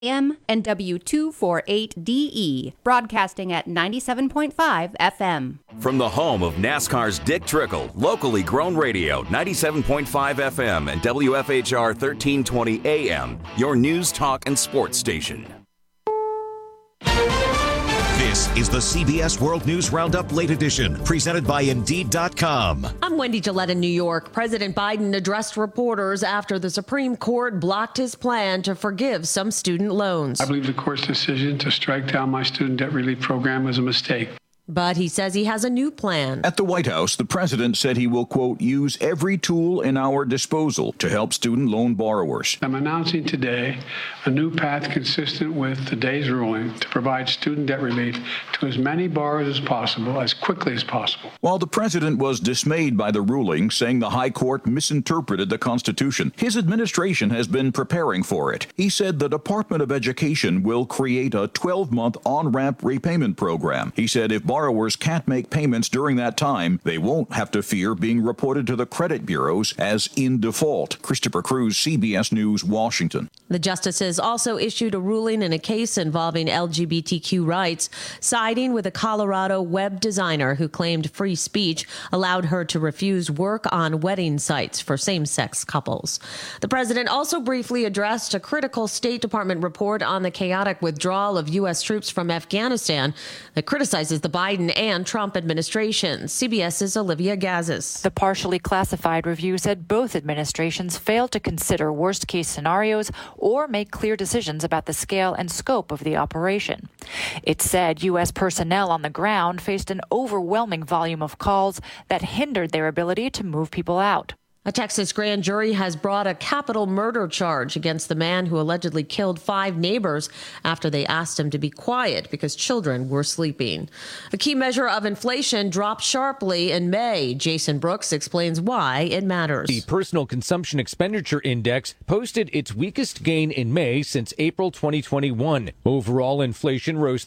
AM and W248DE, broadcasting at 97.5 FM. From the home of NASCAR's Dick Trickle, locally grown radio, 97.5 FM and WFHR 1320 AM, your news, talk, and sports station. This is the CBS World News Roundup Late Edition, presented by Indeed.com. I'm Wendy Gillette in New York. President Biden addressed reporters after the Supreme Court blocked his plan to forgive some student loans. I believe the court's decision to strike down my student debt relief program was a mistake. But he says he has a new plan. At the White House, the president said he will, quote, use every tool in our disposal to help student loan borrowers. I'm announcing today a new path consistent with today's ruling to provide student debt relief to as many borrowers as possible, as quickly as possible. While the president was dismayed by the ruling, saying the high court misinterpreted the Constitution, his administration has been preparing for it. He said the Department of Education will create a 12-month on-ramp repayment program. He said if borrowers can't make payments during that time, they won't have to fear being reported to the credit bureaus as in default. Christopher Cruz, CBS News, Washington. The justices also issued a ruling in a case involving LGBTQ rights, siding with a Colorado web designer who claimed free speech allowed her to refuse work on wedding sites for same-sex couples. The president also briefly addressed a critical State Department report on the chaotic withdrawal of U.S. troops from Afghanistan that criticizes the Biden and Trump administrations. CBS's Olivia Gazis. The partially classified review said both administrations failed to consider worst-case scenarios or make clear decisions about the scale and scope of the operation. It said U.S. personnel on the ground faced an overwhelming volume of calls that hindered their ability to move people out. A Texas grand jury has brought a capital murder charge against the man who allegedly killed 5 neighbors after they asked him to be quiet because children were sleeping. A key measure of inflation dropped sharply in May. Jason Brooks explains why it matters. The Personal Consumption Expenditure Index posted its weakest gain in May since April 2021. Overall inflation rose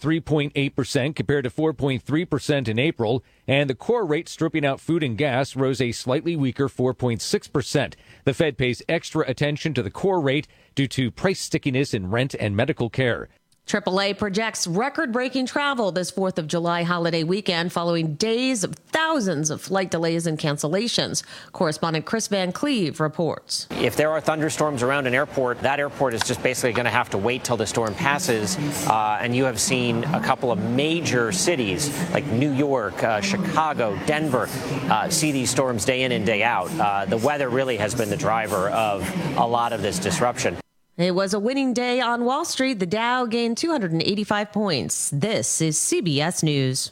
3.8% compared to 4.3% in April, and the core rate stripping out food and gas rose a slightly weaker 4.6%. The Fed pays extra attention to the core rate due to price stickiness in rent and medical care. AAA projects record-breaking travel this 4th of July holiday weekend following days of thousands of flight delays and cancellations. Correspondent Chris Van Cleve reports. If there are thunderstorms around an airport, that airport is just basically going to have to wait till the storm passes. And you have seen a couple of major cities like New York, Chicago, Denver, see these storms day in and day out. The weather really has been the driver of a lot of this disruption. It was a winning day on Wall Street. The Dow gained 285 points. This is CBS News.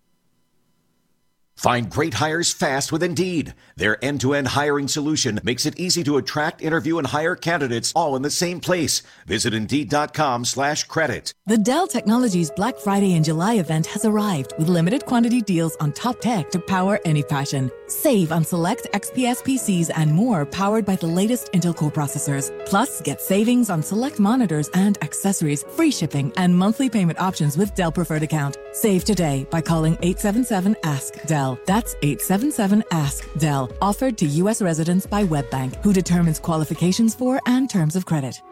Find great hires fast with Indeed. Their end-to-end hiring solution makes it easy to attract, interview, and hire candidates all in the same place. Visit Indeed.com/credit. The Dell Technologies Black Friday and July event has arrived with limited quantity deals on top tech to power any passion. Save on select XPS PCs and more powered by the latest Intel Core processors. Plus, get savings on select monitors and accessories, free shipping, and monthly payment options with Dell Preferred Account. Save today by calling 877-ASK-DELL. That's 877-ASK-DELL. Offered to U.S. residents by WebBank, who determines qualifications for and terms of credit.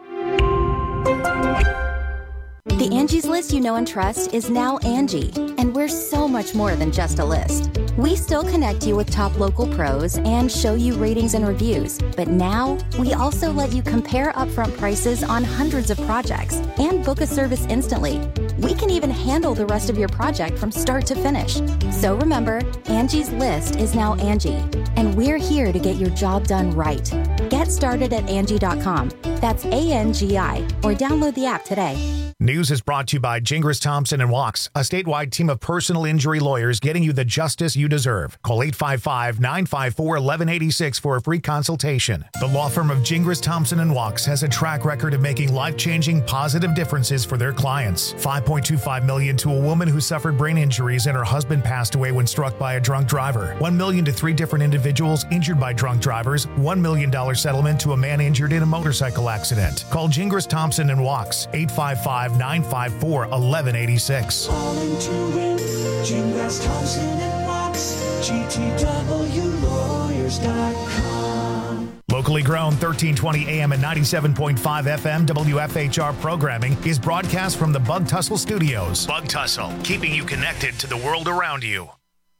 The Angie's List you know and trust is now Angie, and we're so much more than just a list. We still connect you with top local pros and show you ratings and reviews, but now we also let you compare upfront prices on hundreds of projects and book a service instantly. We can even handle the rest of your project from start to finish. So remember, Angie's List is now Angie, and we're here to get your job done right. Get started at Angie.com. That's ANGI, or download the app today. News is brought to you by Gingras Thompson & Wachs, a statewide team of personal injury lawyers getting you the justice you deserve. Call 855-954-1186 for a free consultation. The law firm of Gingras Thompson & Wachs has a track record of making life-changing positive differences for their clients. $5.25 million to a woman who suffered brain injuries and her husband passed away when struck by a drunk driver. $1 million to 3 different individuals injured by drunk drivers. $1 million settlement to a man injured in a motorcycle accident. Call Gingras Thompson & Wachs, 855-954-1186. Calling to win, Gingras Thompson & Wachs, GTWlawyers.com. Locally grown 1320 AM and 97.5 FM WFHR programming is broadcast from the Bug Tussle Studios. Bug Tussle, keeping you connected to the world around you.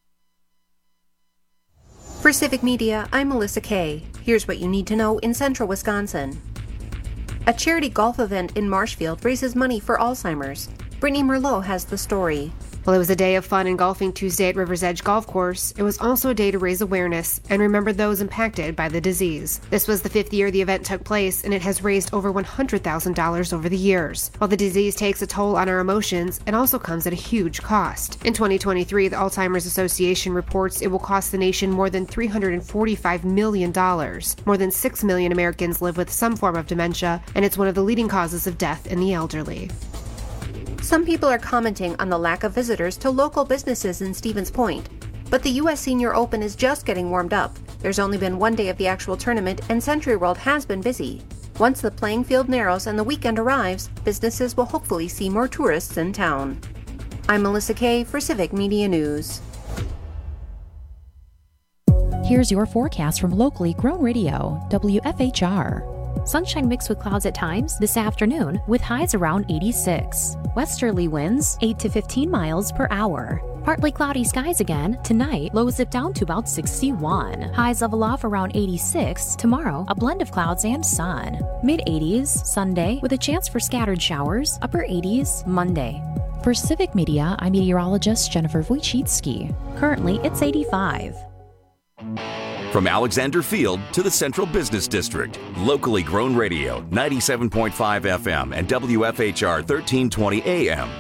For Civic Media, I'm Melissa Kay. Here's what you need to know in central Wisconsin. A charity golf event in Marshfield raises money for Alzheimer's. Brittany Merlot has the story. Well, it was a day of fun and golfing Tuesday at River's Edge Golf Course. It was also a day to raise awareness and remember those impacted by the disease. This was the 5th year the event took place, and it has raised over $100,000 over the years. While the disease takes a toll on our emotions, it also comes at a huge cost. In 2023, the Alzheimer's Association reports it will cost the nation more than $345 million. More than 6 million Americans live with some form of dementia, and it's one of the leading causes of death in the elderly. Some people are commenting on the lack of visitors to local businesses in Stevens Point. But the U.S. Senior Open is just getting warmed up. There's only been one day of the actual tournament, and Century World has been busy. Once the playing field narrows and the weekend arrives, businesses will hopefully see more tourists in town. I'm Melissa Kay for Civic Media News. Here's your forecast from locally grown radio, WFHR. Sunshine mixed with clouds at times this afternoon with highs around 86. Westerly winds 8 to 15 miles per hour. Partly cloudy skies again. Tonight, lows dip down to about 61. Highs level off around 86. Tomorrow, a blend of clouds and sun. Mid-80s Sunday with a chance for scattered showers. Upper 80s Monday. For Civic Media, I'm meteorologist Jennifer Wojcicki. Currently, it's 85. From Alexander Field to the Central Business District, locally grown radio, 97.5 FM and WFHR 1320 AM.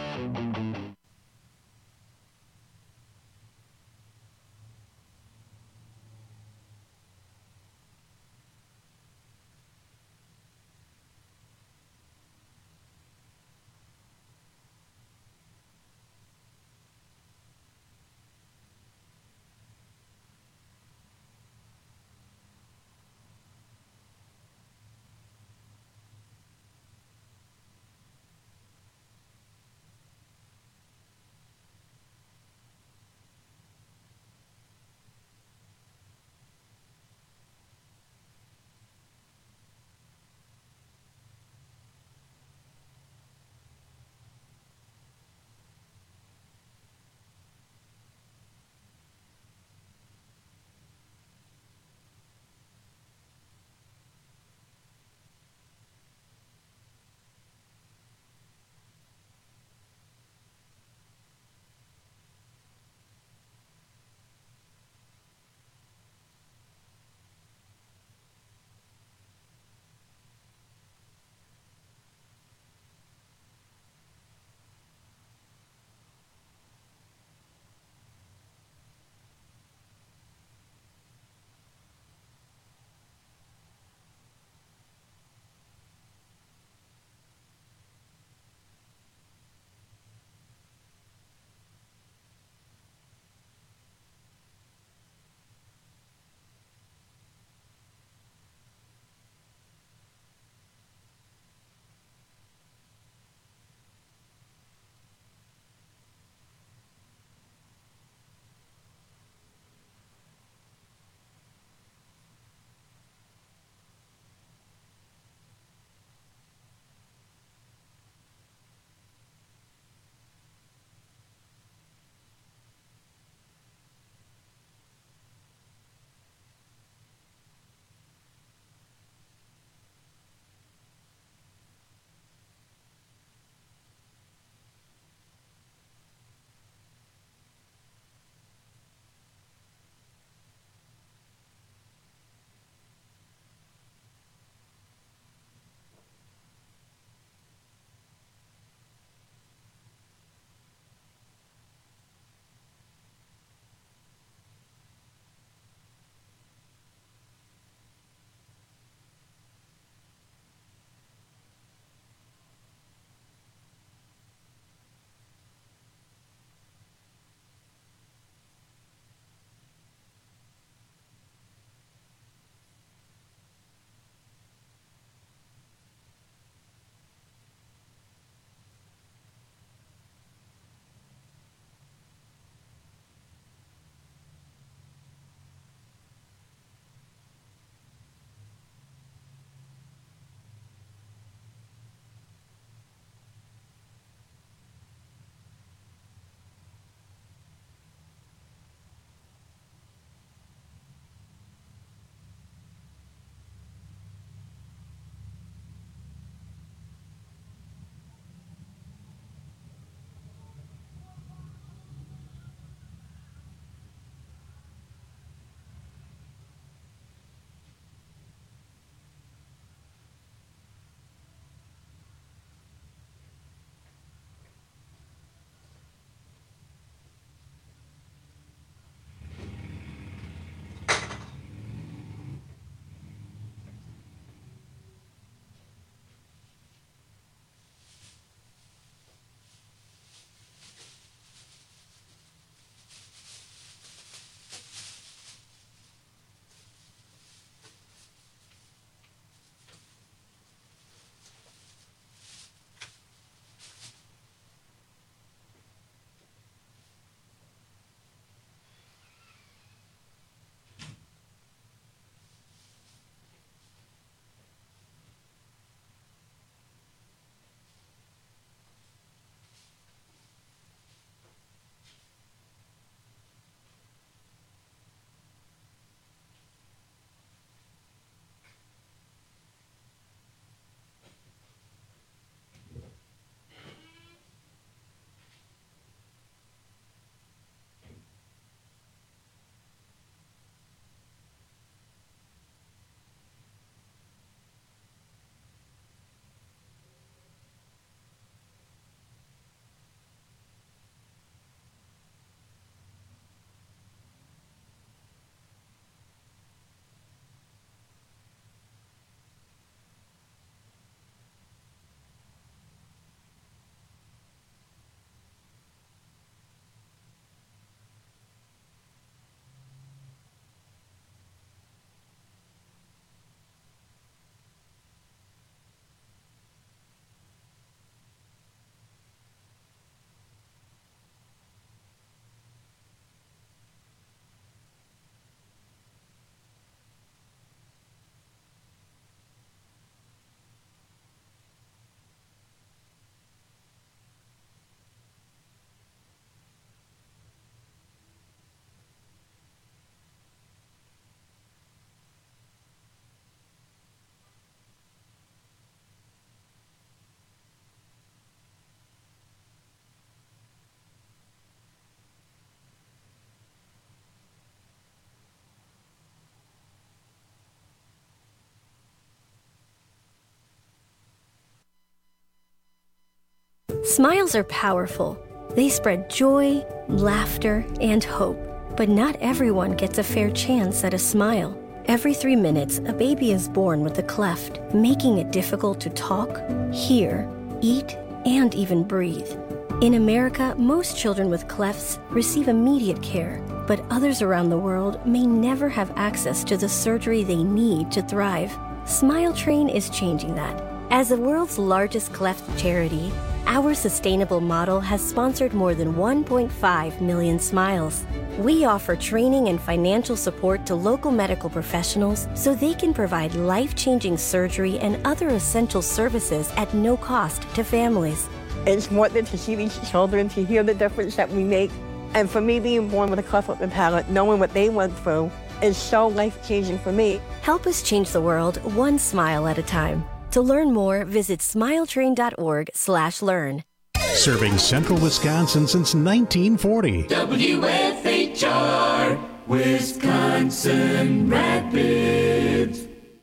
Smiles are powerful. They spread joy, laughter, and hope. But not everyone gets a fair chance at a smile. Every 3 minutes, a baby is born with a cleft, making it difficult to talk, hear, eat, and even breathe. In America, most children with clefts receive immediate care, but others around the world may never have access to the surgery they need to thrive. Smile Train is changing that. As the world's largest cleft charity, our sustainable model has sponsored more than 1.5 million smiles. We offer training and financial support to local medical professionals so they can provide life-changing surgery and other essential services at no cost to families. It's wonderful to see these children, to hear the difference that we make. And for me, being born with a cleft lip and palate, knowing what they went through, is so life-changing for me. Help us change the world one smile at a time. To learn more, visit smiletrain.org/learn. Serving Central Wisconsin since 1940. WFHR, Wisconsin Rapids.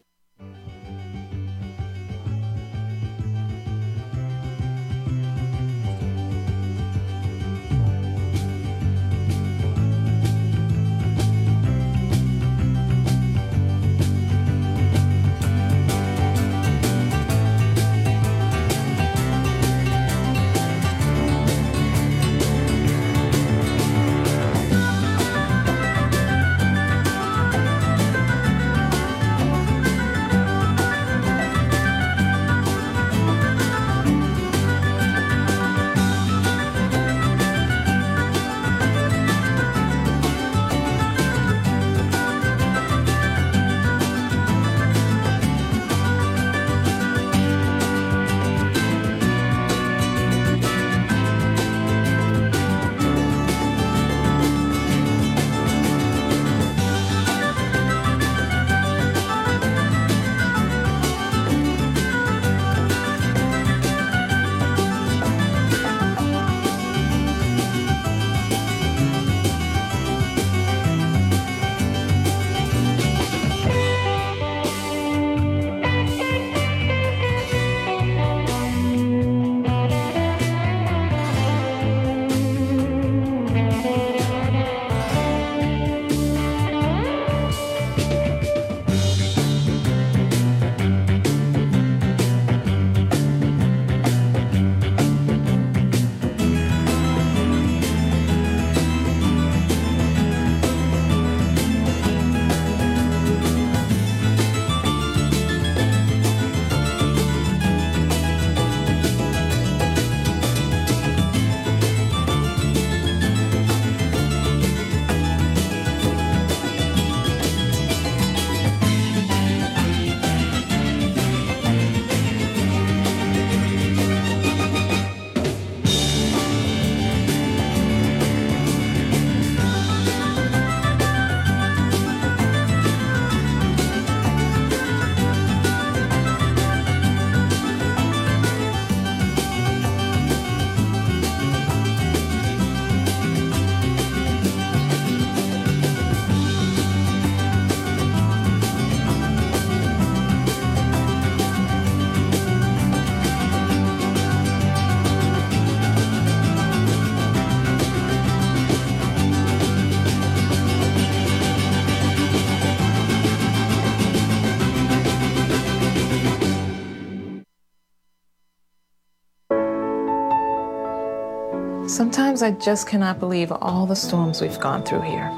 Sometimes I just cannot believe all the storms we've gone through here.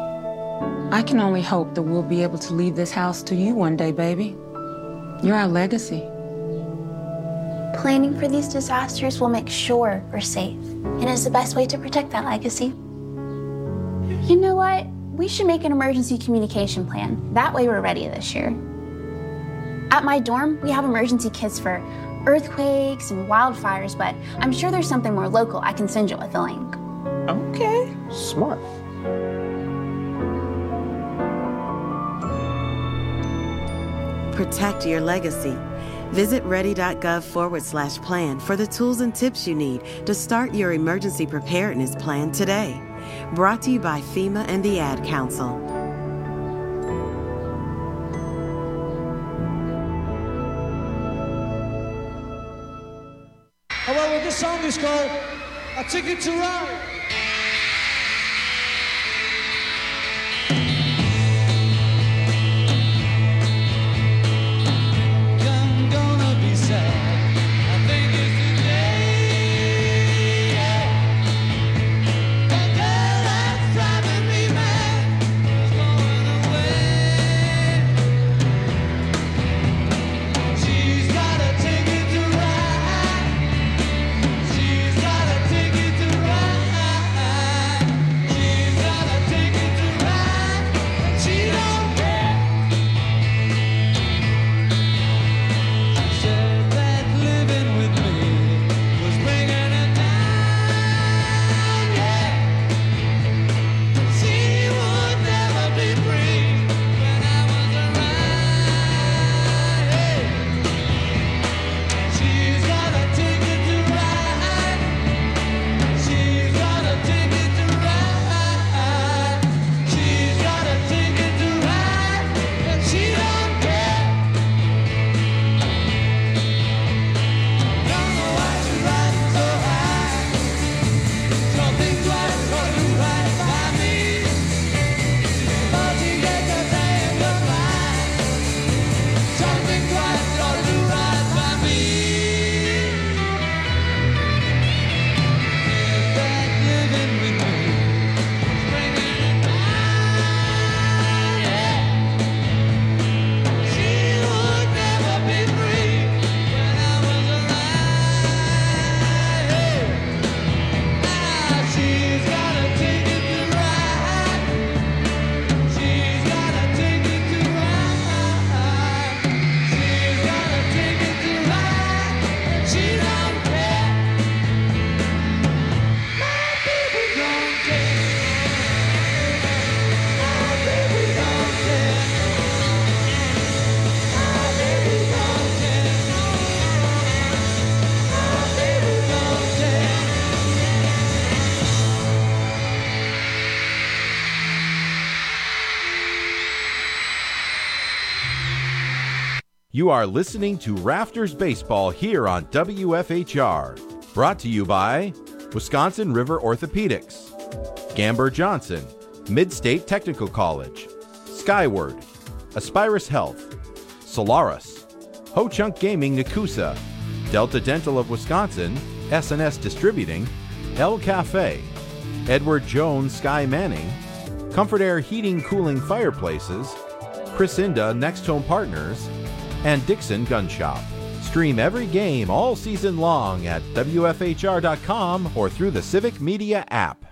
I can only hope that we'll be able to leave this house to you one day, baby. You're our legacy. Planning for these disasters will make sure we're safe, and is the best way to protect that legacy. You know what? We should make an emergency communication plan. That way we're ready this year. At my dorm, we have emergency kits for earthquakes and wildfires, but I'm sure there's something more local I can send you with a link. Okay, smart. Protect your legacy. Visit ready.gov/plan for the tools and tips you need to start your emergency preparedness plan today. Brought to you by FEMA and the Ad Council. Hello, this song is called A Ticket to Ride. I'm gonna be sad. I think it's today. The girl that's driving me mad is going away. She's got a ticket to ride. She's got a ticket to ride. She's got a ticket to ride. And she don't care. She said that living with me was bringing her down, yeah. She would never be free when I was around, hey. She's got a ticket to ride. She's got a ticket to ride. She's got a ticket to ride, and she don't care. Don't know why she's riding so high. Don't think twice, gonna do right by me. But she gets her saying goodbye. Don't think twice, gonna do right by me. That living with me is bringing her down, yeah. She would never be free when I was around, hey. Now she's got a ticket to ride. She's got a ticket to ride. She's got a ticket to ride, and she don't care. My baby don't care. My baby don't care. My baby don't care. My baby don't care. You are listening to Rafters Baseball here on WFHR. Brought to you by Wisconsin River Orthopedics, Gamber Johnson, Mid-State Technical College, Skyward, Aspirus Health, Solaris, Ho Chunk Gaming Nakusa, Delta Dental of Wisconsin, S&S Distributing, El Cafe, Edward Jones Sky Manning, Comfort Air Heating Cooling Fireplaces, Chrisinda Next Home Partners, and Dixon Gun Shop. Stream every game all season long at WFHR.com or through the Civic Media app.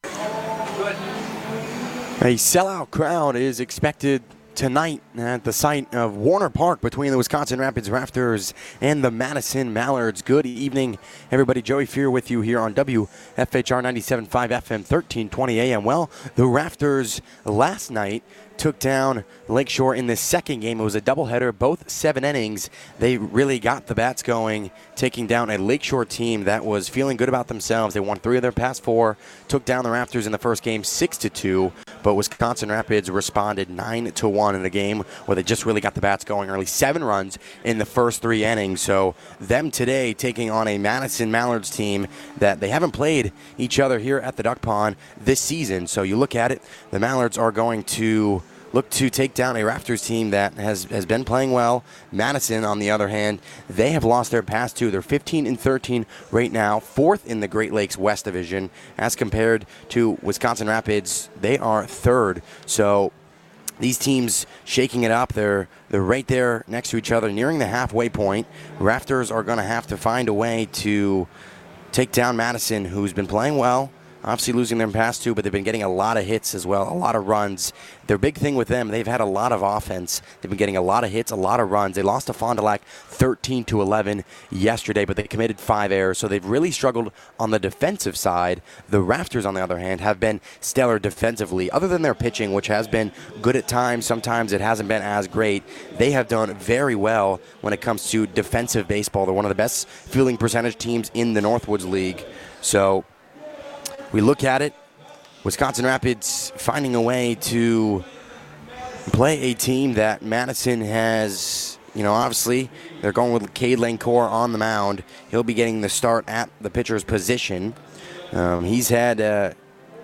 A sellout crowd is expected tonight at the site of Warner Park between the Wisconsin Rapids Rafters and the Madison Mallards. Good evening, everybody. Joey Fear with you here on WFHR 97.5 FM, 1320 AM. Well, the Rafters last night took down Lakeshore in the second game. It was a doubleheader, both 7 innings. They really got the bats going, taking down a Lakeshore team that was feeling good about themselves. They won 3 of their past 4, took down the Rafters in the first game 6-2, but Wisconsin Rapids responded 9-1 in a game where they just really got the bats going early. 7 runs in the first 3 innings. So them today taking on a Madison Mallards team that they haven't played each other here at the Duck Pond this season. So you look at it, the Mallards are going to look to take down a Rafters team that has been playing well. Madison, on the other hand, they have lost their past 2. They're 15-13 right now, 4th in the Great Lakes West Division. As compared to Wisconsin Rapids, they are 3rd. So these teams shaking it up. They're right there next to each other, nearing the halfway point. Rafters are going to have to find a way to take down Madison, who's been playing well. Obviously losing their past 2, but they've been getting a lot of hits as well, a lot of runs. Their big thing with them, they've had a lot of offense. They've been getting a lot of hits, a lot of runs. They lost to Fond du Lac 13-11 yesterday, but they committed 5 errors, so they've really struggled on the defensive side. The Rafters, on the other hand, have been stellar defensively. Other than their pitching, which has been good at times, sometimes it hasn't been as great, they have done very well when it comes to defensive baseball. They're one of the best fielding percentage teams in the Northwoods League. So we look at it, Wisconsin Rapids finding a way to play a team that Madison has obviously they're going with Cade Lancourt on the mound. He'll be getting the start at the pitcher's position. He's had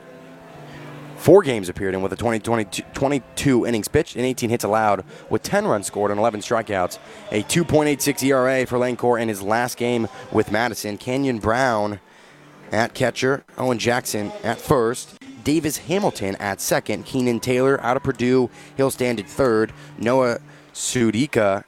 4 games appeared in with a 22 innings pitched and 18 hits allowed with 10 runs scored and 11 strikeouts. A 2.86 ERA for Lancourt in his last game with Madison. Kenyon Brown at catcher. Owen Jackson at first. Davis Hamilton at second. Keenan Taylor out of Purdue. He'll stand at third. Noah Sudica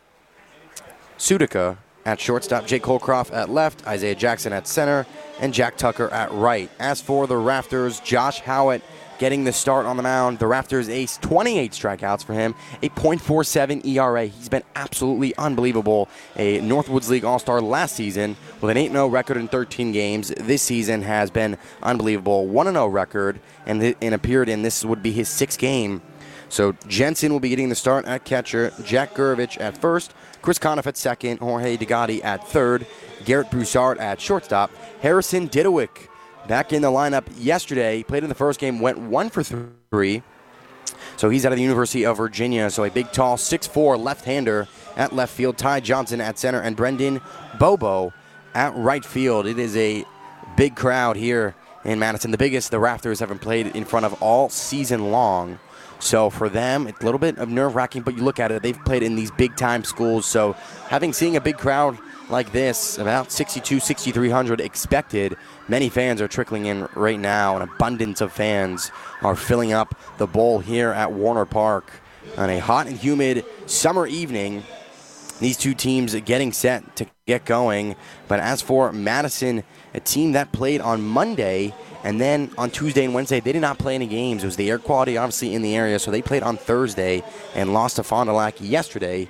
at shortstop. Jake Holcroft at left. Isaiah Jackson at center. And Jack Tucker at right. As for the Raptors, Josh Howett getting the start on the mound. The Raptors ace, 28 strikeouts for him, a .47 ERA. He's been absolutely unbelievable. A Northwoods League All-Star last season with an 8-0 record in 13 games. This season has been unbelievable. 1-0 record and appeared in this would be his 6th game. So Jensen will be getting the start at catcher. Jack Gurevich at first. Chris Conniff at second. Jorge DeGotti at third. Garrett Broussard at shortstop. Harrison Didowick back in the lineup yesterday. He played in the first game, went 1 for 3. So he's out of the University of Virginia. So a big, tall, 6'4" left-hander at left field. Ty Johnson at center and Brendan Bobo at right field. It is a big crowd here in Madison. The biggest the Raptors haven't played in front of all season long. So for them, it's a little bit of nerve-wracking, but you look at it, they've played in these big-time schools. So seeing a big crowd like this, about 6,300 expected. Many fans are trickling in right now. An abundance of fans are filling up the bowl here at Warner Park on a hot and humid summer evening. These two teams getting set to get going. But as for Madison, a team that played on Monday, and then on Tuesday and Wednesday, they did not play any games. It was the air quality, obviously, in the area, so they played on Thursday and lost to Fond du Lac yesterday,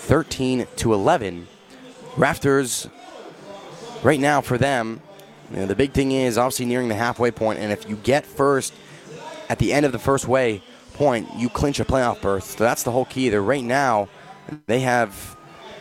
13-11. Raptors, right now for them, the big thing is obviously nearing the halfway point, and if you get first at the end of the first point, you clinch a playoff berth. So that's the whole key. They're right now, they have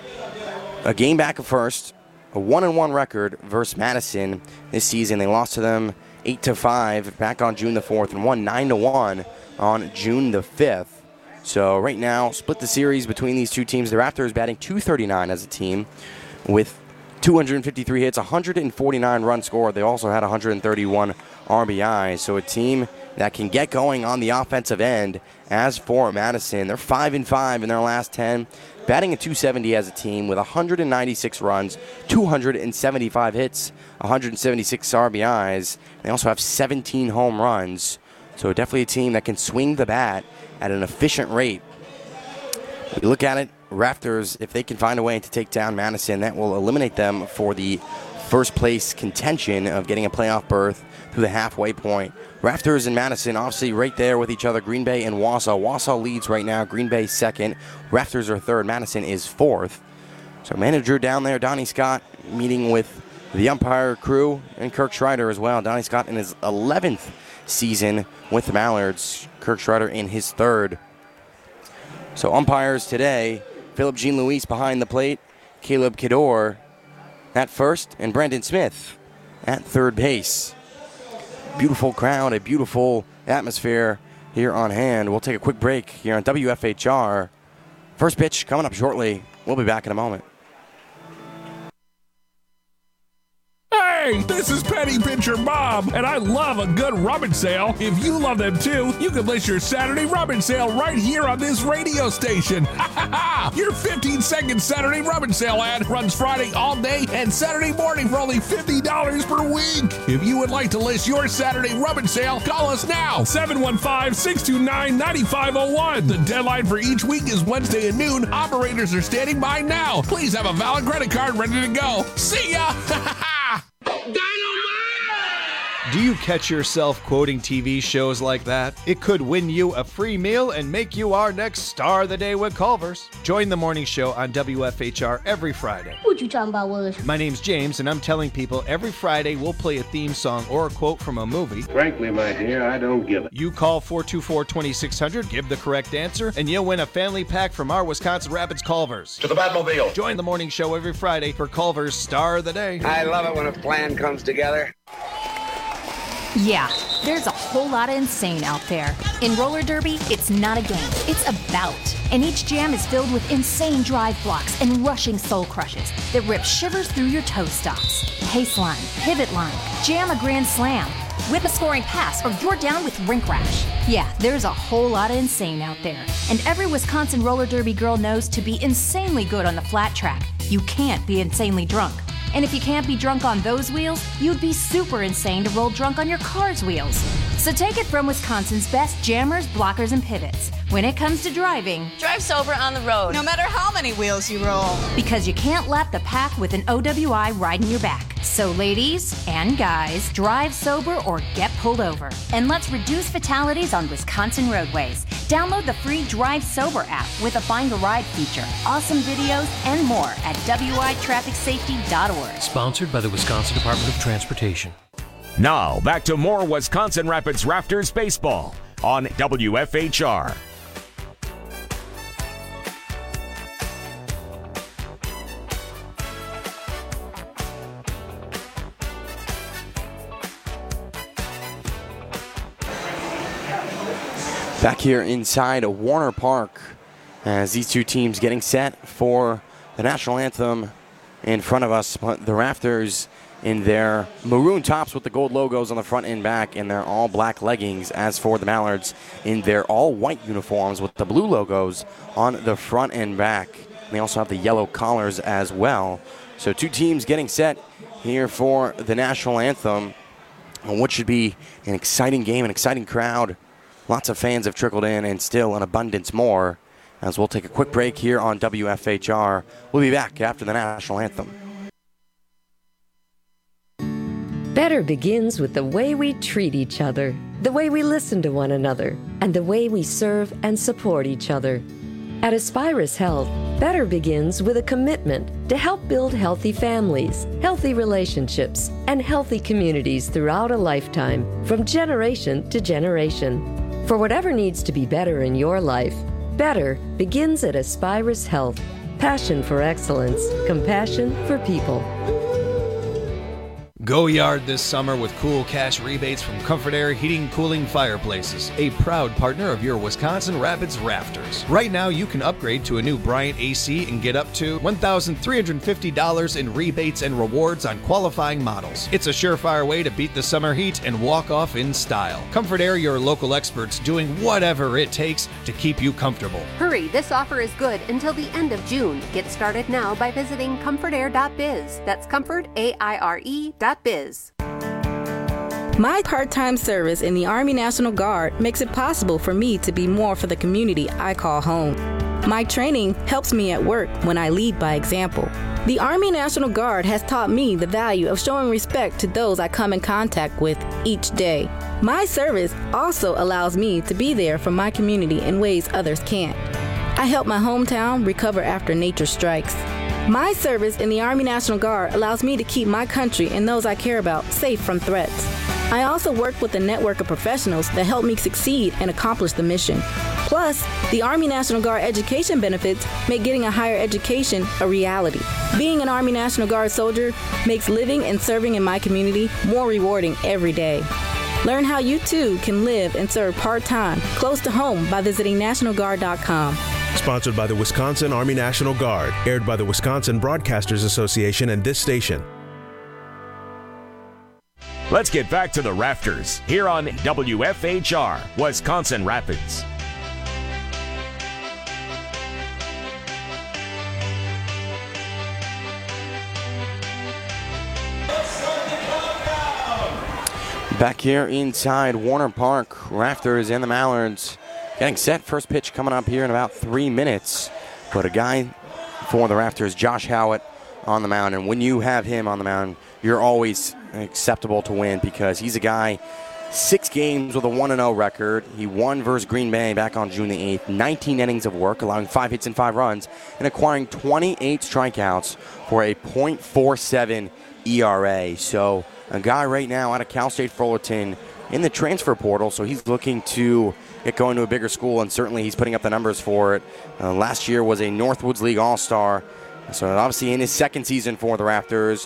a game back of first, a 1-1 record versus Madison this season. They lost to them 8-5 back on June the 4th and won 9-1 on June the 5th. So right now, split the series between these two teams. The Raptors batting .239 as a team with 253 hits, 149 runs scored. They also had 131 RBIs. So a team that can get going on the offensive end. As for Madison, they're 5-5 in their last 10, batting at .270 as a team with 196 runs, 275 hits, 176 RBIs. They also have 17 home runs. So definitely a team that can swing the bat at an efficient rate. If you look at it, Raptors, if they can find a way to take down Madison, that will eliminate them for the first place contention of getting a playoff berth through the halfway point. Raptors and Madison obviously right there with each other. Green Bay and Wausau. Wausau leads right now. Green Bay second. Raptors are third. Madison is fourth. So manager down there, Donnie Scott, meeting with the umpire crew and Kirk Schreider as well. Donnie Scott in his 11th season with the Mallards. Kirk Schreider in his 3rd. So umpires today, Philip Jean-Louis behind the plate, Caleb Kidor at first, and Brandon Smith at third base. Beautiful crowd, a beautiful atmosphere here on hand. We'll take a quick break here on WFHR. First pitch coming up shortly. We'll be back in a moment. Hey, this is Petty Pitcher Bob, and I love a good rummage sale. If you love them too, you can list your Saturday rummage sale right here on this radio station. Your 15-second Saturday rummage sale ad runs Friday all day and Saturday morning for only $50 per week. If you would like to list your Saturday rummage sale, call us now, 715-629-9501. The deadline for each week is Wednesday at noon. Operators are standing by now. Please have a valid credit card ready to go. See ya! Do you catch yourself quoting TV shows like that? It could win you a free meal and make you our next star of the day with Culver's. Join the morning show on WFHR every Friday. What you talking about, Willis? My name's James, and I'm telling people every Friday we'll play a theme song or a quote from a movie. Frankly, my dear, I don't give it. You call 424-2600, give the correct answer, and you'll win a family pack from our Wisconsin Rapids Culver's. To the Batmobile. Join the morning show every Friday for Culver's Star of the Day. I love it when a plan comes together. Yeah, there's a whole lot of insane out there. In roller derby, it's not a game, it's a bout. And each jam is filled with insane drive blocks and rushing soul crushes that rip shivers through your toe stops. Pace line, pivot line, jam a grand slam, whip a scoring pass, or you're down with rink rash. Yeah, there's a whole lot of insane out there. And every Wisconsin roller derby girl knows to be insanely good on the flat track, you can't be insanely drunk. And if you can't be drunk on those wheels, you'd be super insane to roll drunk on your car's wheels. So take it from Wisconsin's best jammers, blockers, and pivots. When it comes to driving, drive sober on the road, no matter how many wheels you roll. Because you can't lap the pack with an OWI riding your back. So ladies and guys, drive sober or get pulled over. And let's reduce fatalities on Wisconsin roadways. Download the free Drive Sober app with a Find a Ride feature, awesome videos, and more at witrafficsafety.org. Sponsored by the Wisconsin Department of Transportation. Now, back to more Wisconsin Rapids Rafters baseball on WFHR. Back here inside Warner Park as these two teams getting set for the national anthem in front of us. The Rafters in their maroon tops with the gold logos on the front and back and their all black leggings. As for the Mallards in their all white uniforms with the blue logos on the front and back. And they also have the yellow collars as well. So two teams getting set here for the national anthem on what should be an exciting game, an exciting crowd. Lots of fans have trickled in and still an abundance more. As we'll take a quick break here on WFHR. We'll be back after the national anthem. Better begins with the way we treat each other, the way we listen to one another, and the way we serve and support each other. At Aspirus Health, better begins with a commitment to help build healthy families, healthy relationships, and healthy communities throughout a lifetime, from generation to generation. For whatever needs to be better in your life, better begins at Aspirus Health. Passion for excellence, compassion for people. Go yard this summer with cool cash rebates from Comfort Air Heating, Cooling, Fireplaces, a proud partner of your Wisconsin Rapids Rafters. Right now, you can upgrade to a new Bryant AC and get up to $1,350 in rebates and rewards on qualifying models. It's a surefire way to beat the summer heat and walk off in style. Comfort Air, your local experts doing whatever it takes to keep you comfortable. Hurry, this offer is good until the end of June. Get started now by visiting comfortair.biz. That's comfortaire.biz. My part-time service in the Army National Guard makes it possible for me to be more for the community I call home. My training helps me at work when I lead by example. The Army National Guard has taught me the value of showing respect to those I come in contact with each day. My service also allows me to be there for my community in ways others can't. I help my hometown recover after nature strikes. My service in the Army National Guard allows me to keep my country and those I care about safe from threats. I also work with a network of professionals that help me succeed and accomplish the mission. Plus, the Army National Guard education benefits make getting a higher education a reality. Being an Army National Guard soldier makes living and serving in my community more rewarding every day. Learn how you too can live and serve part-time, close to home by visiting NationalGuard.com. Sponsored by the Wisconsin Army National Guard. Aired by the Wisconsin Broadcasters Association and this station. Let's get back to the Rafters here on WFHR, Wisconsin Rapids. Back here inside Warner Park, Rafters and the Mallards getting set. First pitch coming up here in about 3 minutes. But a guy for the Rafters, Josh Howitt, on the mound. And when you have him on the mound, you're always acceptable to win because he's a guy, 6 games with a 1-0 record. He won versus Green Bay back on June the 8th. 19 innings of work, allowing 5 hits and 5 runs, and acquiring 28 strikeouts for a .47 ERA. So a guy right now out of Cal State Fullerton in the transfer portal, so he's looking to get going to a bigger school, and certainly he's putting up the numbers for it. Last year was a Northwoods League All-Star, so obviously in his second season for the Rafters,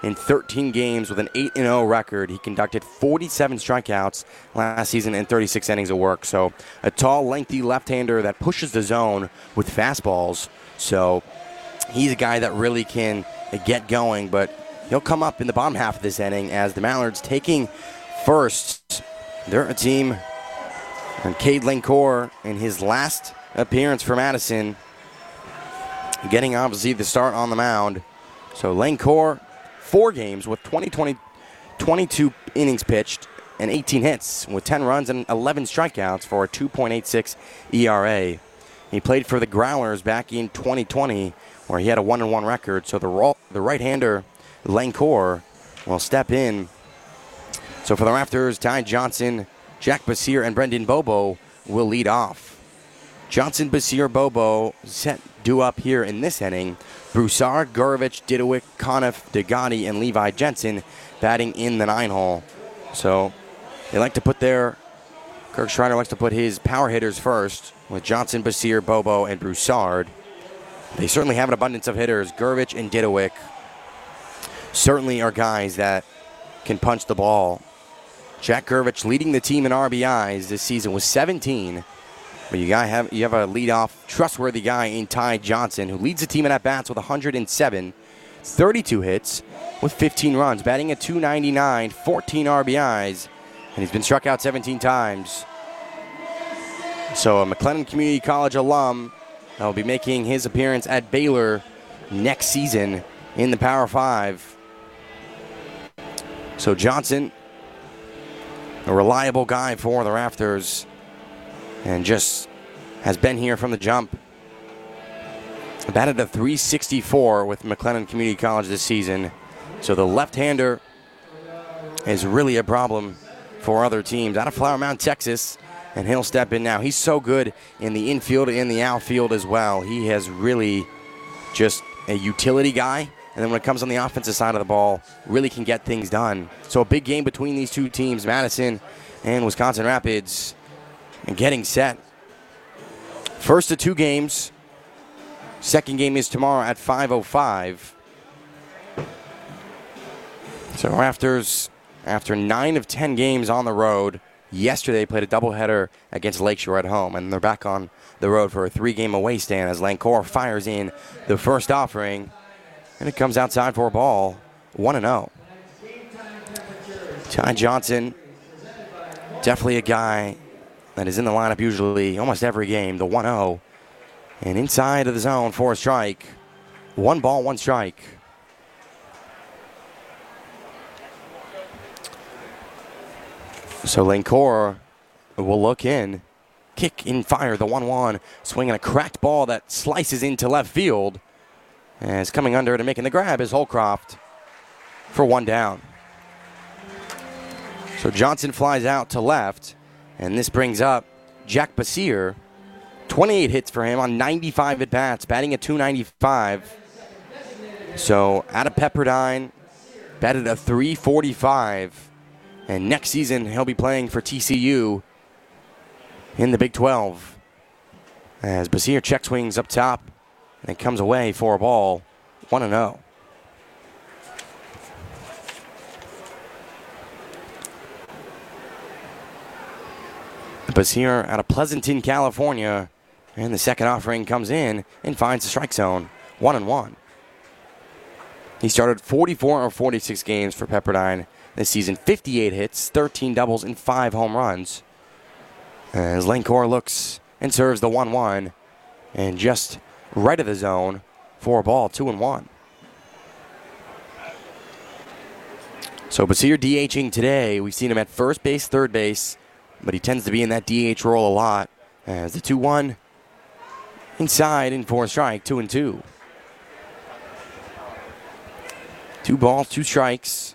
in 13 games with an 8-0 record. He conducted 47 strikeouts last season in 36 innings of work. So a tall, lengthy left-hander that pushes the zone with fastballs. So he's a guy that really can get going, but he'll come up in the bottom half of this inning as the Mallards taking first. They're a team, and Cade Lencore in his last appearance for Madison, getting obviously the start on the mound. So Lencore, 4 games with 22 innings pitched and 18 hits with 10 runs and 11 strikeouts for a 2.86 ERA. He played for the Growlers back in 2020 where he had a 1-1 record. So the right-hander Lencore will step in. So for the Raptors, Ty Johnson, Jack Basir, and Brendan Bobo will lead off. Johnson, Basir, Bobo set due up here in this inning. Broussard, Gurevich, Didowick, Conniff, Degotti, and Levi Jensen batting in the 9-hole. So they like to put Kirk Schreider likes to put his power hitters first with Johnson, Basir, Bobo, and Broussard. They certainly have an abundance of hitters. Gurevich and Didowick certainly are guys that can punch the ball. Jack Gurevich leading the team in RBIs this season with 17. But you have a leadoff, trustworthy guy in Ty Johnson, who leads the team in at-bats with 107, 32 hits with 15 runs, batting at .299, 14 RBIs, and he's been struck out 17 times. So a McLennan Community College alum that will be making his appearance at Baylor next season in the Power 5. So Johnson, a reliable guy for the Raptors, and just has been here from the jump. Batted a .364 with McLennan Community College this season. So the left-hander is really a problem for other teams. Out of Flower Mound, Texas, and he'll step in now. He's so good in the infield and in the outfield as well. He has really just a utility guy. And then when it comes on the offensive side of the ball, really can get things done. So a big game between these two teams, Madison and Wisconsin Rapids, and getting set. First of 2 games. Second game is tomorrow at 5:05. So Raptors, after 9 of 10 games on the road, yesterday they played a doubleheader against Lakeshore at home, and they're back on the road for a 3-game away stand as Lencore fires in the first offering. And it comes outside for a ball, 1-0. Ty Johnson, definitely a guy that is in the lineup usually almost every game, the 1-0. And inside of the zone for a strike. 1 ball, 1 strike. So Lencore will look in, kick and fire the 1-1, swinging a cracked ball that slices into left field. As coming under it and making the grab is Holcroft for 1 down. So Johnson flies out to left, and this brings up Jack Basir. 28 hits for him on 95 at-bats, batting at .295. So out of Pepperdine, batted a .345. And next season, he'll be playing for TCU in the Big 12. As Basir check swings up top, and it comes away for a ball, 1-0. Basir out of Pleasanton, California, and the second offering comes in and finds the strike zone, 1-1. He started 44 of 46 games for Pepperdine this season, 58 hits, 13 doubles, and 5 home runs. As Lencore looks and serves the 1-1, and just right of the zone for a ball, 2-1. So Basir DHing today. We've seen him at first base, third base, but he tends to be in that DH role a lot. As the 2-1 inside and for a strike, 2-2. 2 balls, 2 strikes.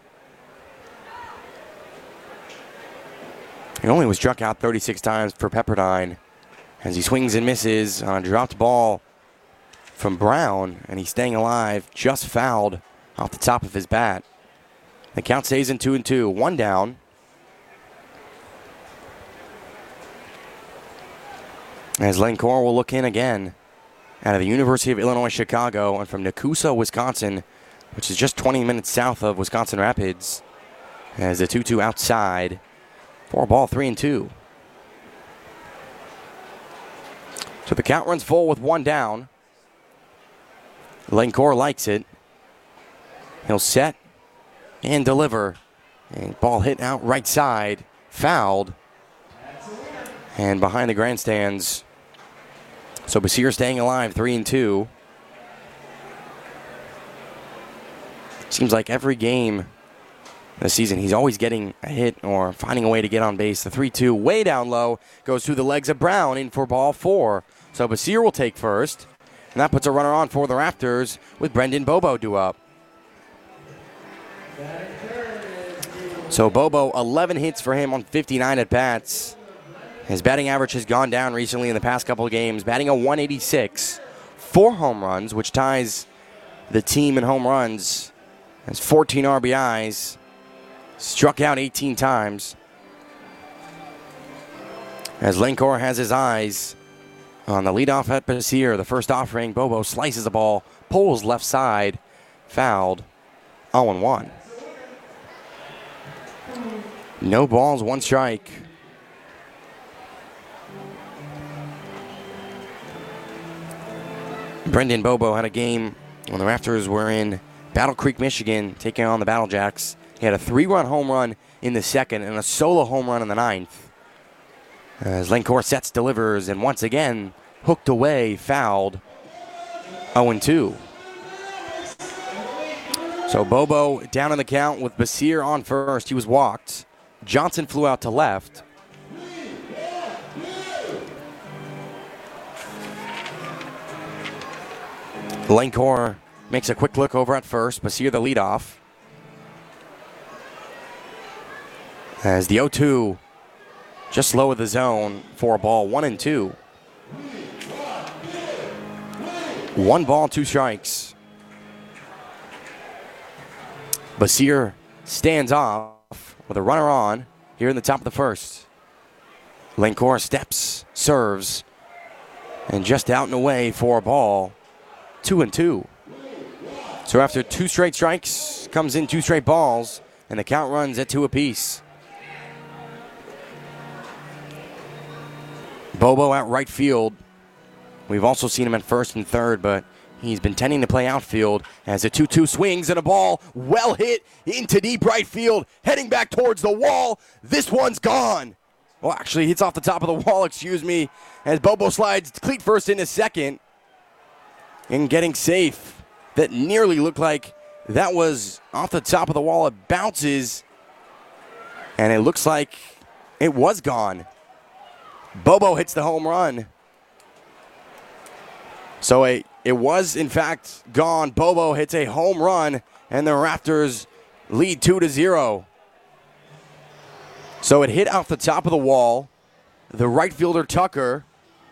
He only was struck out 36 times for Pepperdine as he swings and misses on a dropped ball from Brown, and he's staying alive, just fouled off the top of his bat. The count stays in 2-2, 1 down. As Lencore will look in again out of the University of Illinois, Chicago, and from Nakusa, Wisconsin, which is just 20 minutes south of Wisconsin Rapids. As a 2-2 outside. 4-ball, 3-2. So the count runs full with one down. Lencor likes it. He'll set and deliver. And ball hit out right side. Fouled. And behind the grandstands. So Basir staying alive, 3-2. Seems like every game this season, he's always getting a hit or finding a way to get on base. The 3-2 way down low goes through the legs of Brown in for ball 4. So Basir will take first. And that puts a runner on for the Raptors with Brendan Bobo due up. So Bobo, 11 hits for him on 59 at-bats. His batting average has gone down recently in the past couple of games, batting a 186. 4 home runs, which ties the team in home runs. Has 14 RBIs. Struck out 18 times. As Lencor has his eyes on the leadoff at Basir, the first offering, Bobo slices the ball, pulls left side, fouled, 0-1. No balls, 1 strike. Brendan Bobo had a game when the Raptors were in Battle Creek, Michigan, taking on the Battle Jacks. He had a 3-run home run in the second and a solo home run in the 9th. As Lencor sets, delivers, and once again, hooked away, fouled, 0-2. So Bobo down in the count with Basir on first. He was walked. Johnson flew out to left. Lencor makes a quick look over at first. Basir the leadoff. As the 0-2 just low of the zone for a ball, 1-2. 1 ball, 2 strikes. Basir stands off with a runner on here in the top of the first. Lencor steps, serves, and just out and away for a ball, 2-2. So after 2 straight strikes, comes in 2 straight balls, and the count runs at 2 apiece. Bobo at right field. We've also seen him at first and third, but he's been tending to play outfield as a 2-2 swings and a ball well hit into deep right field, heading back towards the wall. This one's gone. Well, actually, hits off the top of the wall, as Bobo slides cleat first into second and getting safe. That nearly looked like that was off the top of the wall. It bounces, and it looks like it was gone. Bobo hits the home run. So it was, in fact, gone. Bobo hits a home run, and the Raptors lead 2-0. So it hit off the top of the wall. The right fielder, Tucker,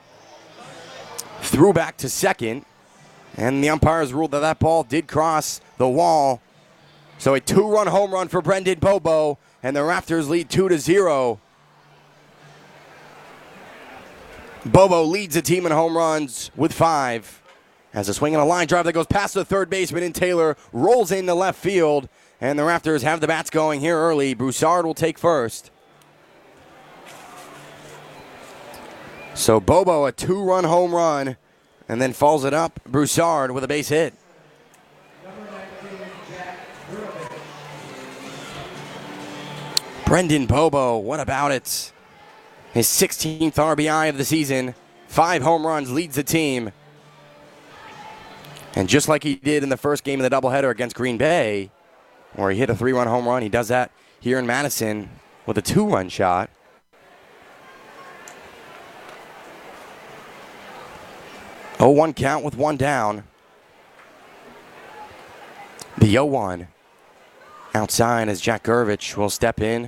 threw back to second, and the umpires ruled that that ball did cross the wall. So a 2-run home run for Brendan Bobo, and the Raptors lead 2-0. Bobo leads the team in home runs with 5. As a swing and a line drive that goes past the third baseman in Taylor, rolls into left field, and the Raptors have the bats going here early. Broussard will take first. So Bobo, a 2-run home run, and then follows it up. Broussard with a base hit. Brendan Bobo, what about it? His 16th RBI of the season. 5 home runs, leads the team. And just like he did in the first game of the doubleheader against Green Bay, where he hit a 3-run home run, he does that here in Madison with a 2-run shot. Oh, 1 count with 1 down. The 0-1 outside as Jack Gurvich will step in.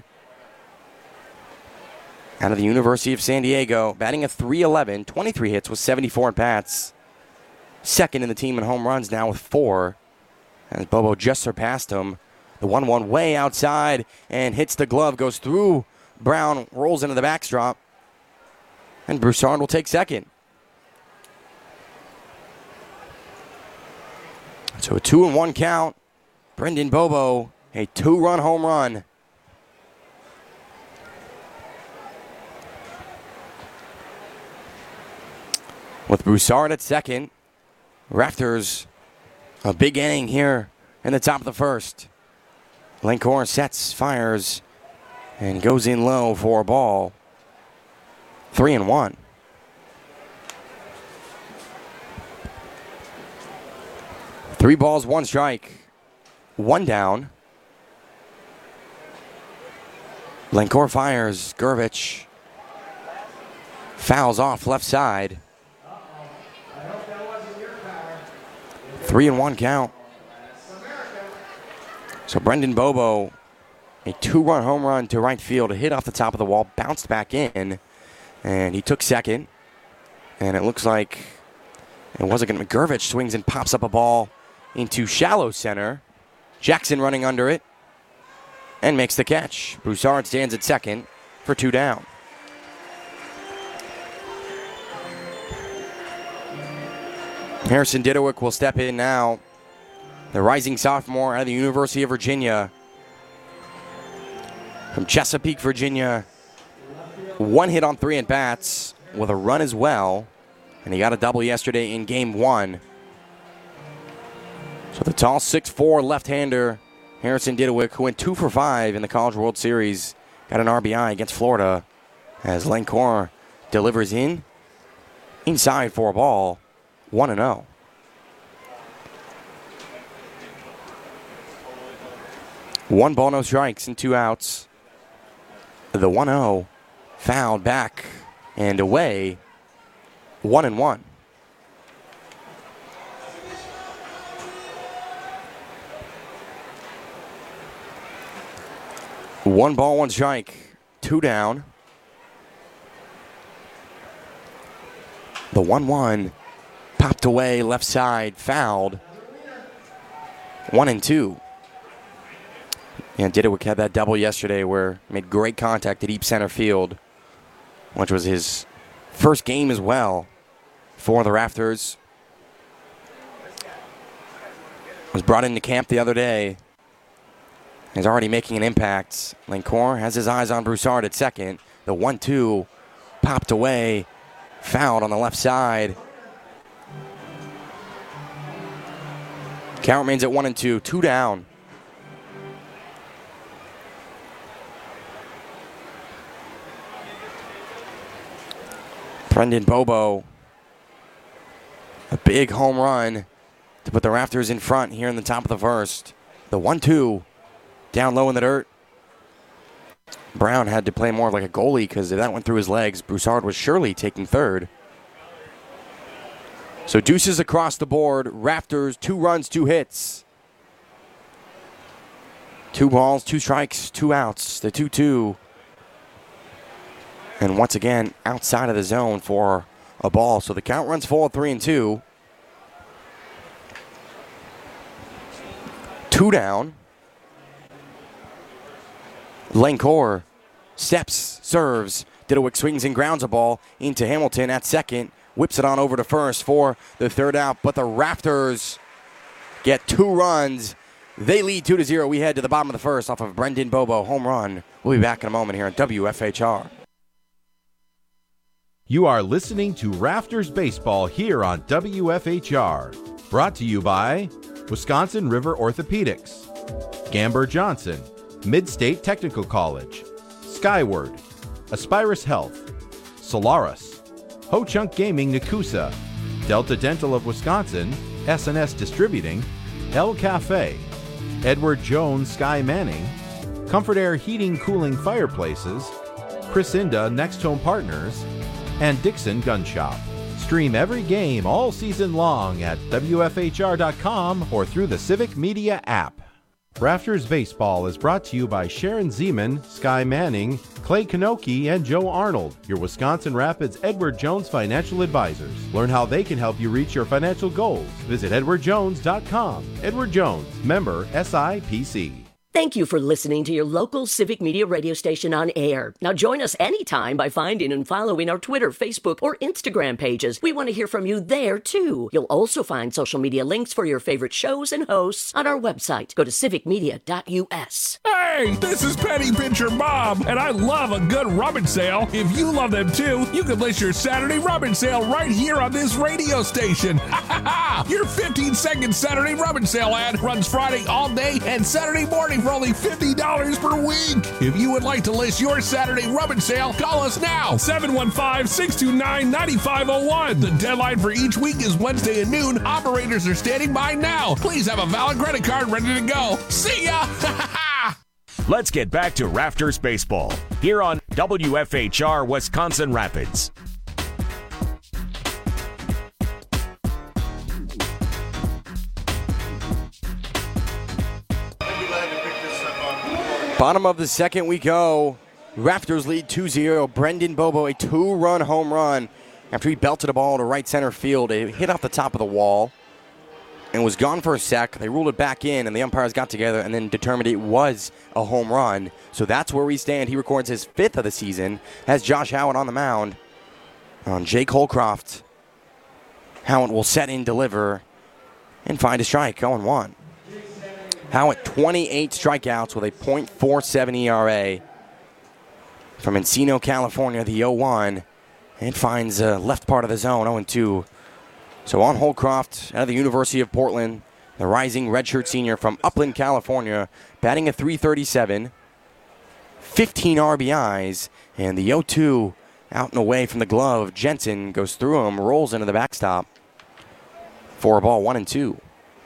Out of the University of San Diego, batting a .311, 23 hits with 74 at-bats. Second in the team in home runs now with 4. As Bobo just surpassed him. The 1-1 way outside and hits the glove, goes through Brown, rolls into the backstop. And Broussard will take second. So a 2-1 count Brendan Bobo, a 2-run home run. With Broussard at second, Rafters, a big inning here in the top of the first. Lencor sets, fires, and goes in low for a ball. 3-1. Three balls, one strike, one down. Lencor fires, Gervich fouls off left side. 3-1 count. So Brendan Bobo, a 2-run home run to right field, a hit off the top of the wall, bounced back in, and he took second. And it looks like it wasn't going to. Gervich swings and pops up a ball into shallow center. Jackson running under it and makes the catch. Broussard stands at second for 2 down. Harrison Didowick will step in now. The rising sophomore out of the University of Virginia. From Chesapeake, Virginia. 1 hit on 3 at-bats with a run as well. And he got a double yesterday in game 1. So the tall 6'4" left-hander, Harrison Didowick, who went 2 for 5 in the College World Series, got an RBI against Florida as Lencor delivers inside for a ball. 1-0. One ball, no strikes, and 2 outs. The 1-0 fouled back and away. 1-1. One ball, one strike, 2 down. The 1-1 popped away, left side, fouled. 1-2. And Didowick had that double yesterday where he made great contact at deep center field, which was his first game as well for the Rafters. Was brought into camp the other day. He's already making an impact. Lencor has his eyes on Broussard at second. The 1-2 popped away, fouled on the left side. Count remains at 1-2, 2 down. Brendan Bobo, a big home run to put the Rafters in front here in the top of the first. The 1-2 down low in the dirt. Brown had to play more like a goalie because if that went through his legs, Broussard was surely taking third. So deuces across the board. Rafters, 2 runs, 2 hits. 2 balls, 2 strikes, 2 outs. The 2-2. And once again, outside of the zone for a ball. So the count runs full at 3-2. 2 down. Lencor steps, serves. Didowick swings and grounds a ball into Hamilton at second. Whips it on over to first for the 3rd out. But the Rafters get 2 runs. They lead 2-0. We head to the bottom of the first off of Brendan Bobo. Home run. We'll be back in a moment here on WFHR. You are listening to Rafters Baseball here on WFHR. Brought to you by Wisconsin River Orthopedics, Gamber Johnson, Mid-State Technical College, Skyward, Aspirus Health, Solaris, Ho-Chunk Gaming Nakusa, Delta Dental of Wisconsin, S&S Distributing, El Cafe, Edward Jones Sky Manning, Comfort Air Heating Cooling Fireplaces, Chrisinda Next Home Partners, and Dixon Gun Shop. Stream every game all season long at WFHR.com or through the Civic Media app. Rafters Baseball is brought to you by Sharon Zeman, Sky Manning, Clay Kanoki, and Joe Arnold, your Wisconsin Rapids Edward Jones financial advisors. Learn how they can help you reach your financial goals. Visit edwardjones.com. Edward Jones, member SIPC. Thank you for listening to your local Civic Media radio station on air. Now join us anytime by finding and following our Twitter, Facebook, or Instagram pages. We want to hear from you there, too. You'll also find social media links for your favorite shows and hosts on our website. Go to civicmedia.us. Hey, this is Penny Pincher Bob, and I love a good rummage sale. If you love them too, you can list your Saturday rummage sale right here on this radio station. Your 15-second Saturday rummage sale ad runs Friday all day and Saturday morning for only $50 per week. If you would like to list your Saturday rummage sale, call us now, 715-629-9501. The deadline for each week is Wednesday at noon. Operators are standing by now. Please have a valid credit card ready to go. See ya! Let's get back to Rafters Baseball here on WFHR Wisconsin Rapids. Bottom of the second we go. Rafters lead 2-0. Brendan Bobo, a 2-run home run after he belted a ball to right center field. It hit off the top of the wall and was gone for a sec. They ruled it back in, and the umpires got together and then determined it was a home run. So that's where we stand. He records his 5th of the season. Has Josh Howard on the mound on Jake Holcroft. Howard will set in, deliver, and find a strike, 0-1. Howard, 28 strikeouts with a .47 ERA. From Encino, California, the 0-1. And finds left part of the zone, 0-2. So on Holcroft, out of the University of Portland, the rising redshirt senior from Upland, California, batting a .337, 15 RBIs, and the 0-2 out and away from the glove. Jensen goes through him, rolls into the backstop for a ball, 1-2.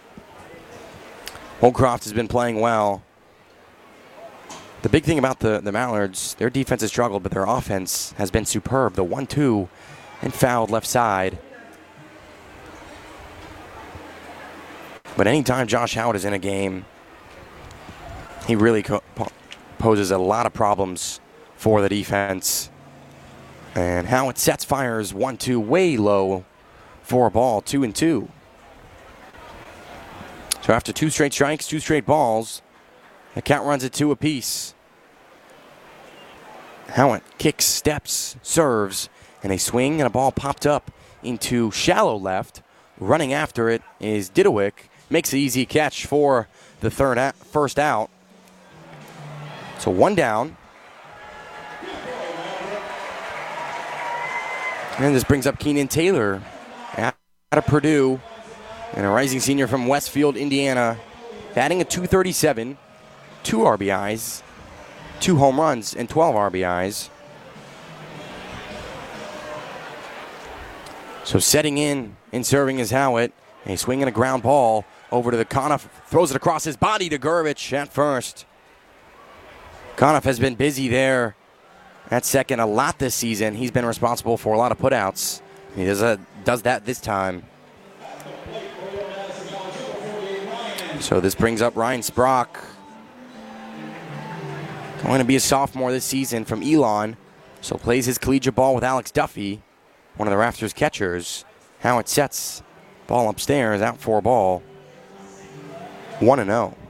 Holcroft has been playing well. The big thing about the Mallards, their defense has struggled, but their offense has been superb. The 1-2 and fouled left side. But anytime Josh Howard is in a game, he really poses a lot of problems for the defense. And Howard sets, fires 1-2 way low for a ball, 2-2. So after 2 straight strikes, 2 straight balls, the count runs at 2 apiece. Howard kicks, steps, serves, and a swing and a ball popped up into shallow left. Running after it is Didowick. Makes the easy catch for the first out. So 1 down. And this brings up Keenan Taylor out of Purdue. And a rising senior from Westfield, Indiana, batting a .237, 2 RBIs, 2 home runs, and 12 RBIs. So setting in and serving is Howard. A swing and a ground ball over to the Conniff. Throws it across his body to Gurvich at first. Conniff has been busy there at second a lot this season. He's been responsible for a lot of putouts. He does that this time. So this brings up Ryan Sprock. Going to be a sophomore this season from Elon. So plays his collegiate ball with Alex Duffy, one of the Rafters catchers. Howard sets, ball upstairs, out for a ball. 1-0.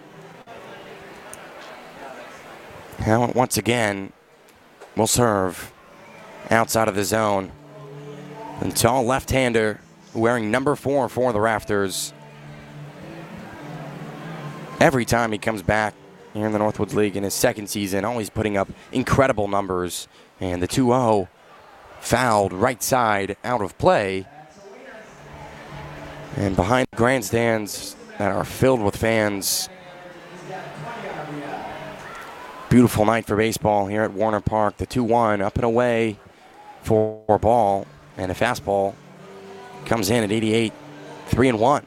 Howard once again will serve outside of the zone. A tall left-hander wearing number 4 for the Rafters. Every time he comes back here in the Northwoods League in his second season, always putting up incredible numbers. And the 2-0 fouled right side out of play. And behind the grandstands that are filled with fans. Beautiful night for baseball here at Warner Park. The 2-1 up and away for a ball. And a fastball comes in at 88, 3-1.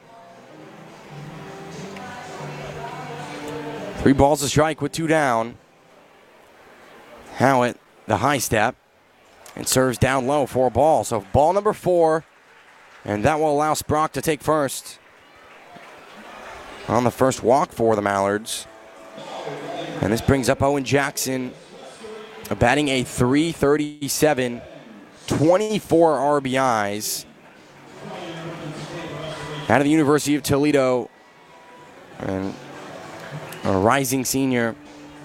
3 balls a strike with 2 down. Howard, the high step, and serves down low for a ball. So ball number 4, and that will allow Sprock to take first on the first walk for the Mallards. And this brings up Owen Jackson, batting a .337, 24 RBIs. Out of the University of Toledo. And a rising senior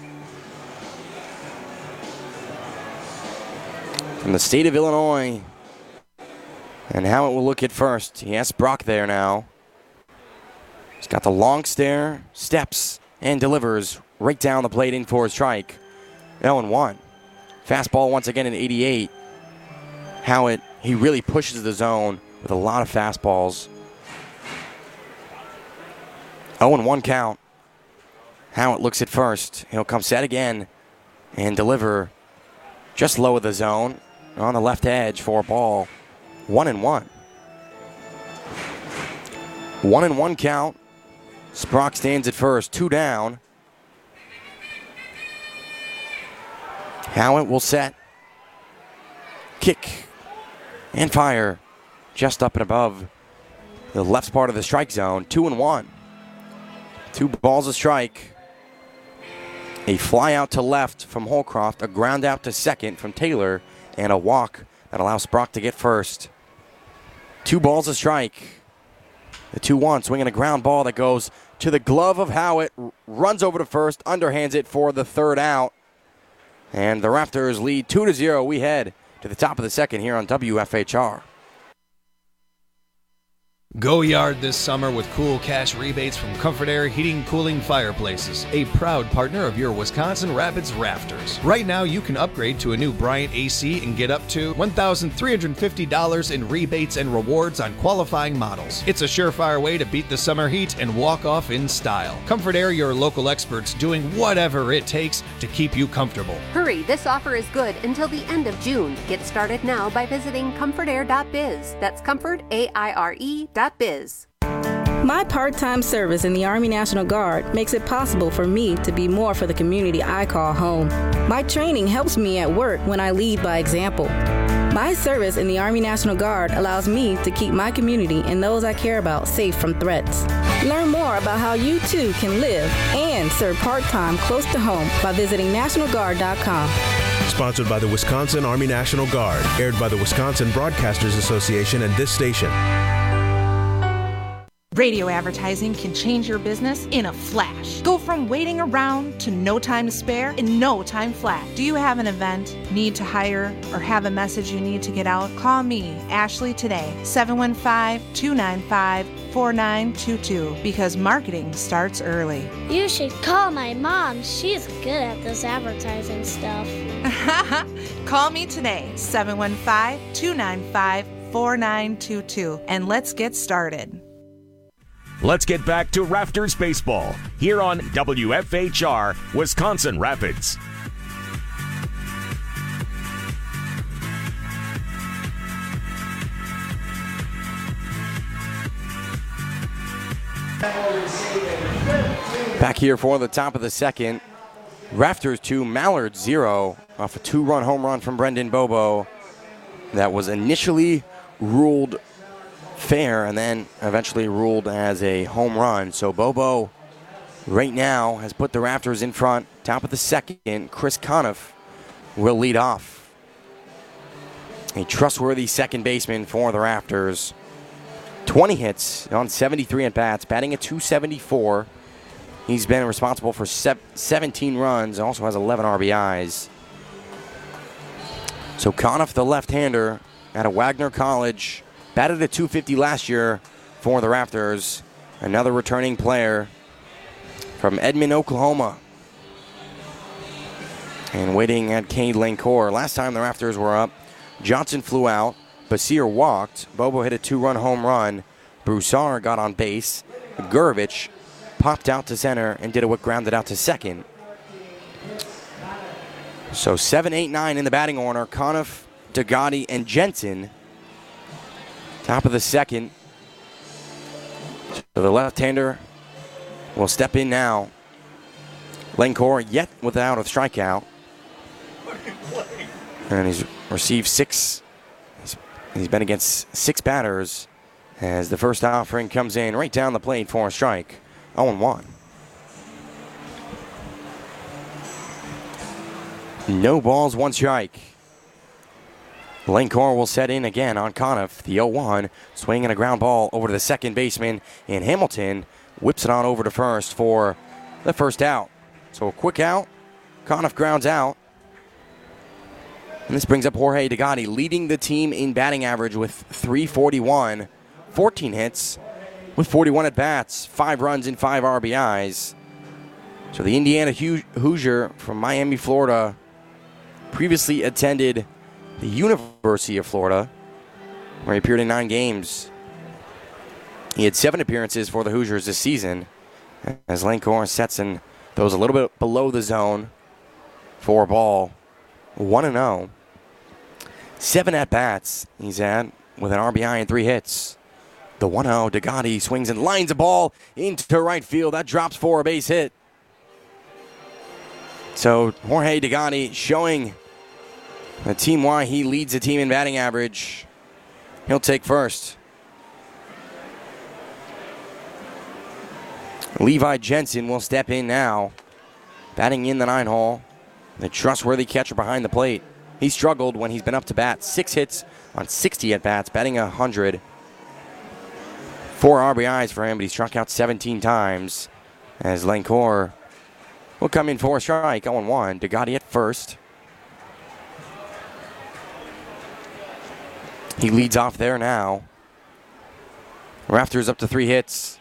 from the state of Illinois. And Howitt will look at first. He has Brock there now. He's got the long stare, steps, and delivers right down the plate in for a strike. 0-1. Fastball once again at 88. Howitt, he really pushes the zone with a lot of fastballs. 0-1 count. Howitt looks at first. He'll come set again and deliver just low of the zone on the left edge for a ball. 1-1. 1-1 count. Sprock stands at first, 2 down. Howitt will set. Kick and fire just up and above the left part of the strike zone. 2-1. 2 balls a strike. A fly out to left from Holcroft, a ground out to second from Taylor, and a walk that allows Sprock to get first. 2 balls a strike. The 2-1 swinging a ground ball that goes to the glove of Howitt, runs over to first, underhands it for the 3rd out. And the Raptors lead 2-0. We head to the top of the second here on WFHR. Go yard this summer with cool cash rebates from Comfort Air Heating, Cooling, Fireplaces, a proud partner of your Wisconsin Rapids Rafters. Right now, you can upgrade to a new Bryant AC and get up to $1,350 in rebates and rewards on qualifying models. It's a surefire way to beat the summer heat and walk off in style. Comfort Air, your local experts doing whatever it takes to keep you comfortable. Hurry, this offer is good until the end of June. Get started now by visiting comfortair.biz. That's comfortaire.biz. My part-time service in the Army National Guard makes it possible for me to be more for the community I call home. My training helps me at work when I lead by example. My service in the Army National Guard allows me to keep my community and those I care about safe from threats. Learn more about how you too can live and serve part-time close to home by visiting NationalGuard.com. Sponsored by the Wisconsin Army National Guard, aired by the Wisconsin Broadcasters Association and this station. Radio advertising can change your business in a flash. Go from waiting around to no time to spare in no time flat. Do you have an event, need to hire, or have a message you need to get out? Call me, Ashley, today, 715-295-4922, because marketing starts early. You should call my mom. She's good at this advertising stuff. Call me today, 715-295-4922, and let's get started. Let's get back to Rafters Baseball here on WFHR Wisconsin Rapids. Back here for the top of the second. Rafters 2, Mallards 0 off a 2-run home run from Brendan Bobo that was initially ruled fair and then eventually ruled as a home run. So Bobo right now has put the Raptors in front. Top of the second, Chris Conniff will lead off. A trustworthy second baseman for the Raptors. 20 hits on 73 at-bats, batting at .274. He's been responsible for 17 runs, also has 11 RBIs. So Conniff, the left-hander, out of Wagner College, batted at .250 last year for the Raptors. Another returning player from Edmond, Oklahoma. And waiting at Cade Lancour. Last time the Raptors were up, Johnson flew out. Basir walked. Bobo hit a 2-run home run. Broussard got on base. Gurovich popped out to center and did a grounded out to second. So 7, 8, 9 in the batting order. Conniff, Degatti, and Jensen. Top of the second. So the left-hander will step in now. Lancour yet without a strikeout. And he's received 6. He's been against 6 batters as the first offering comes in right down the plate for a strike. 0-1. No balls, 1 strike. Lancour will set in again on Conniff. The 0-1, swinging a ground ball over to the second baseman, and Hamilton whips it on over to first for the first out. So a quick out. Conniff grounds out. And this brings up Jorge Degatti, leading the team in batting average with .341, 14 hits, with 41 at-bats, 5 runs and 5 RBIs. So the Indiana Hoosier from Miami, Florida, previously attended the University of Florida, where he appeared in 9 games. He had 7 appearances for the Hoosiers this season, as Lane Corr sets in those a little bit below the zone for a ball, 1-0. 7 at-bats he's had with an RBI and 3 hits. The 1-0, Degatti swings and lines a ball into right field. That drops for a base hit. So Jorge Degatti showing the team why he leads the team in batting average. He'll take first. Levi Jensen will step in now, batting in the 9-hole. The trustworthy catcher behind the plate. He struggled when he's been up to bat. 6 hits on 60 at-bats, batting 100. 4 RBIs for him, but he struck out 17 times. As Lane Corr will come in for a strike, 0-1. Degatti at first. He leads off there now. Rafters up to 3 hits.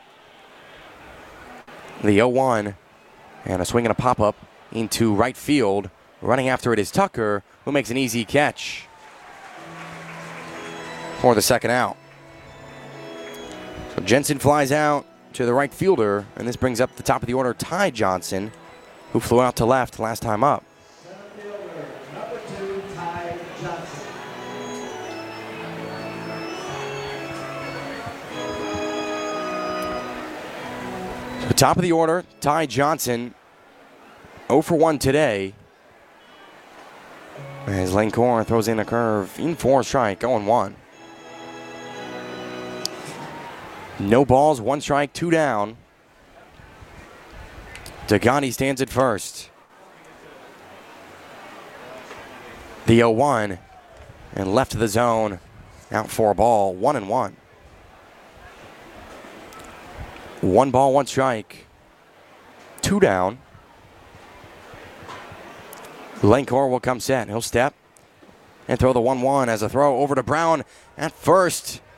The 0-1, and a swing and a pop-up into right field. Running after it is Tucker, who makes an easy catch for the second out. So Jensen flies out to the right fielder, and this brings up the top of the order, Ty Johnson, who flew out to left last time up. So top of the order, Ty Johnson, 0 for 1 today. As Lane Corr throws in a curve in for a strike, 0-1. No balls, 1 strike, 2 down. Degatti stands at first. The 0-1 and left of the zone, out for a ball, 1-1. 1 ball, 1 strike, 2 down. Lane Corr will come set. He'll step and throw the 1-1 as a throw over to Brown at first.